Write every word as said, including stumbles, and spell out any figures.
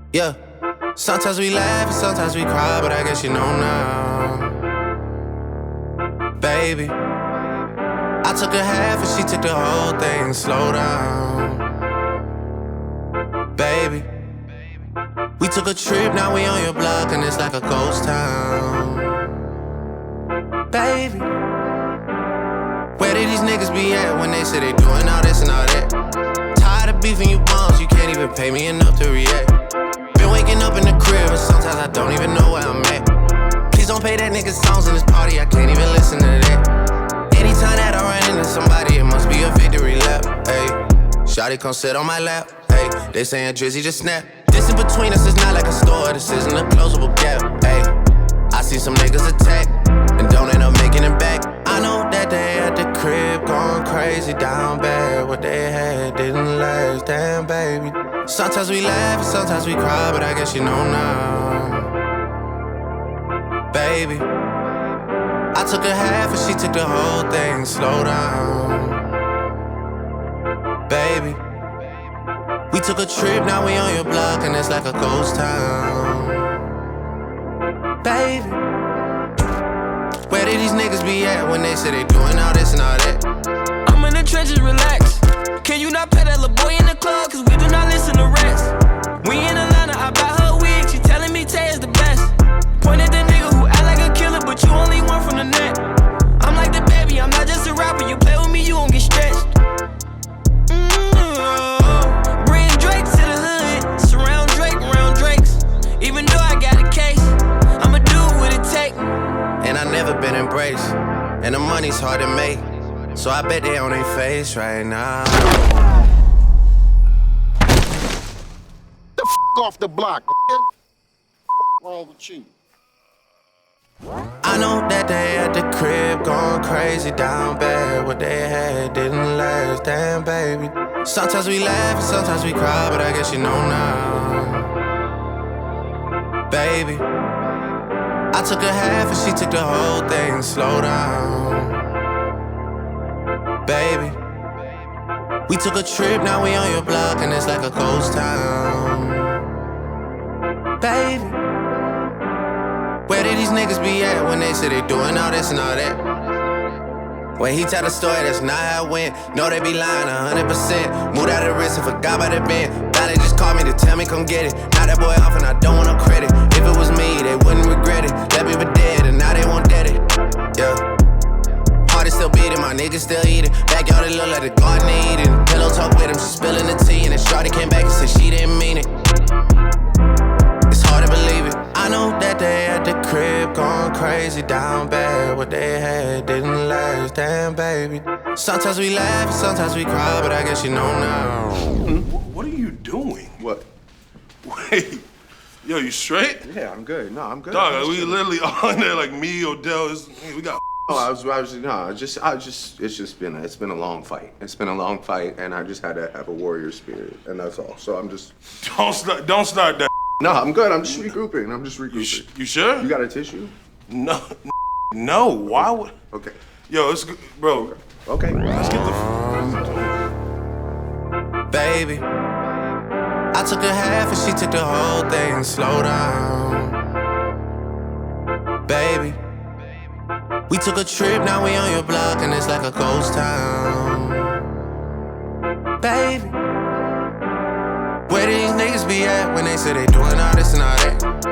Yeah. Sometimes we laugh and sometimes we cry, but I guess you know now. Baby, I took a half and she took the whole thing. Slow down. Baby, we took a trip, now we on your block and it's like a ghost town. Baby, where did these niggas be at when they say they doing all this and all that? Tired of beefing you bums, you can't even pay me enough to react. Been waking up in the crib and sometimes I don't even know where I'm at. Please don't play that nigga songs in this party, I can't even listen to that. Anytime that I run into somebody, it must be a victory lap. Ayy, shawty come sit on my lap. Ayy, they saying Drizzy just snap. This in between us is not like a store, this isn't a closable gap. Ayy, I see some niggas attack and don't end up making it back. I know that they at the crib going crazy down bad. What they had didn't last, damn baby. Sometimes we laugh and sometimes we cry, but I guess you know now. Baby, I took a half and she took the whole thing. Slow down. Baby, we took a trip, now we on your block and it's like a ghost town. Baby, where did these niggas be at when they say they doing all this and all that? I'm in the trenches, relax. Can you not pet that little boy in the club? Cause we do not listen to rest. We in Atlanta, I bought her wig. She telling me Tay is the best. Point at the nigga who act like a killer, but you only one from the net. I'm like the baby, I'm not just a rapper. You play with me, you gon' get stretched. Mm-hmm. Bring Drake to the hood. Surround Drake, around Drakes. Even though I got a case, I'ma do what it take. And I never been embraced, and the money's hard to make, so I bet they on their face right now. The f*** off the block, man. What's wrong with you? I know that they at the crib going crazy down bad. What they had didn't last, damn baby. Sometimes we laugh and sometimes we cry, but I guess you know now. Baby, I took a half and she took the whole thing. Slow down. Baby, we took a trip, now we on your block and it's like a ghost town. Baby, where did these niggas be at when they say they doing all this and all that? When he tell the story, that's not how it went. No, they be lying a hundred percent. Moved out of the risk and forgot about the bend. Now they just called me to tell me come get it. Now that boy off and I don't want no credit. If it was me, they wouldn't regret it. Left me for dead and now they won't dead it. Yeah. Heart is still beating, my niggas still eating. Backyard it look like the garden they eating. Pillow talk with him, she spilling the tea. And then shawty came back and said she didn't mean it. It's hard to believe it. I know that they at the crib going crazy down bad. What they had didn't last, damn baby. Sometimes we laugh and sometimes we cry, but I guess you know now. What are you doing? What? Wait. Yo, you straight? Yeah, I'm good. No, I'm good. Dog, I'm we chilling. literally on there like me, Odell. Is, we got. No, I was, I was, no, I just, I just, it's just been, a, it's been a long fight. It's been a long fight, and I just had to have a warrior spirit, and that's all. So I'm just. Don't start. Don't start that. No, I'm good. I'm just regrouping. I'm just You, regrouping. sh- you sure? You got a tissue? No. No. Why would? Okay. Yo, it's bro. Okay. Let's get the. Baby, I took a half and she took the whole thing. Slow down. Baby, we took a trip, now we on your block and it's like a ghost town. Baby, where did these niggas be at when they say they doing all this and all that?